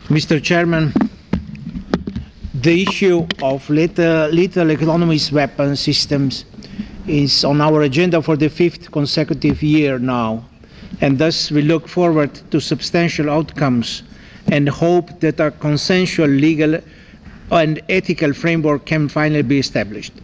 Mr. Chairman, the issue of lethal autonomous weapon systems is on our agenda for the fifth consecutive year now, and thus we look forward to substantial outcomes and hope that a consensual legal and ethical framework can finally be established.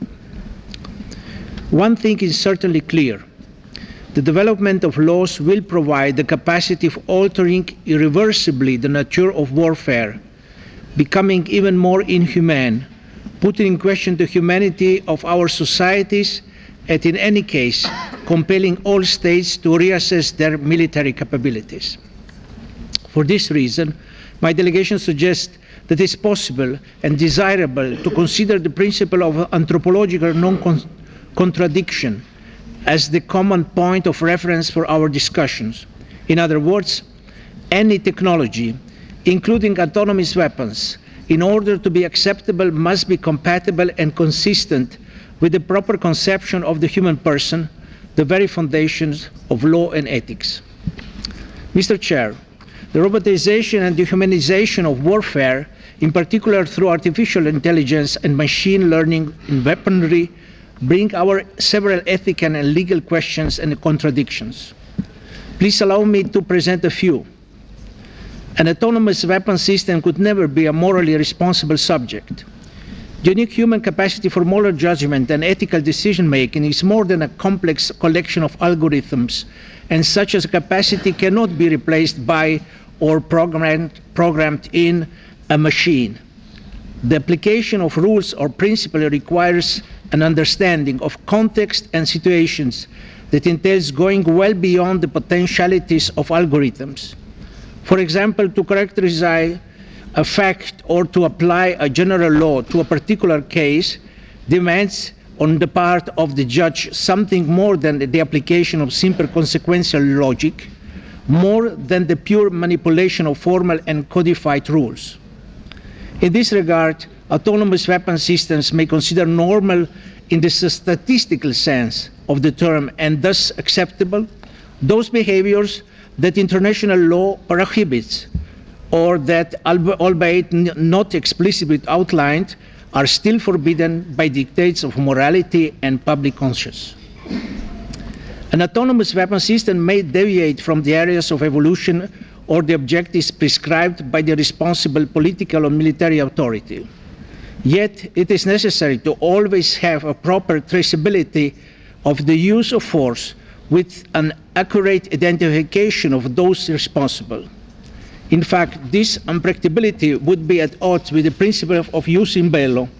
One thing is certainly clear. The development of laws will provide the capacity of altering irreversibly the nature of warfare, becoming even more inhumane, putting in question the humanity of our societies, and in any case, compelling all states to reassess their military capabilities. For this reason, my delegation suggests that it is possible and desirable to consider the principle of anthropological non-contradiction as the common point of reference for our discussions. In other words, any technology, including autonomous weapons, in order to be acceptable must be compatible and consistent with the proper conception of the human person, the very foundations of law and ethics. Mr. Chair, the robotization and dehumanization of warfare, in particular through artificial intelligence and machine learning in weaponry, bring our several ethical and legal questions and contradictions. Please allow me to present a few. An autonomous weapon system could never be a morally responsible subject. The unique human capacity for moral judgment and ethical decision-making is more than a complex collection of algorithms, and such a capacity cannot be replaced by or programmed in a machine. The application of rules or principles requires an understanding of context and situations that entails going well beyond the potentialities of algorithms. For example, to characterize a fact or to apply a general law to a particular case demands on the part of the judge something more than the application of simple consequential logic, more than the pure manipulation of formal and codified rules. In this regard, autonomous weapon systems may consider normal in the statistical sense of the term and thus acceptable those behaviors that international law prohibits or that, albeit not explicitly outlined, are still forbidden by dictates of morality and public conscience. An autonomous weapon system may deviate from the areas of evolution or the objectives prescribed by the responsible political or military authority. Yet, it is necessary to always have a proper traceability of the use of force with an accurate identification of those responsible. In fact, this unpredictability would be at odds with the principle of jus in bello,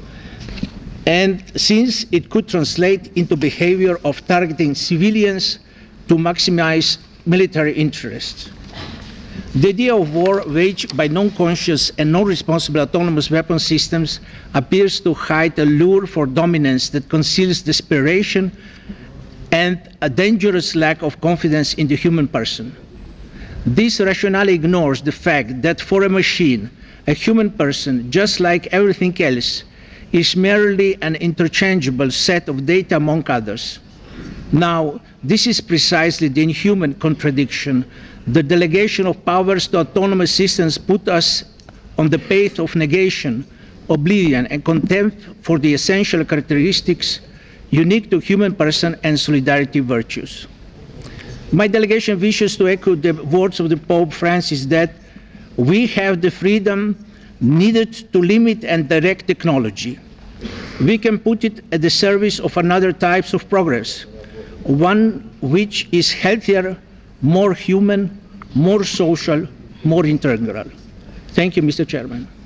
and since it could translate into behavior of targeting civilians to maximize military interests. The idea of war waged by non-conscious and non-responsible autonomous weapon systems appears to hide a lure for dominance that conceals desperation and a dangerous lack of confidence in the human person. This rationale ignores the fact that for a machine, a human person, just like everything else, is merely an interchangeable set of data among others. Now, this is precisely the inhuman contradiction. The delegation of powers to autonomous systems put us on the path of negation, oblivion, and contempt for the essential characteristics unique to human person and solidarity virtues. My delegation wishes to echo the words of the Pope Francis that we have the freedom needed to limit and direct technology. We can put it at the service of another types of progress, one which is healthier, more human, more social, more integral. Thank you, Mr. Chairman.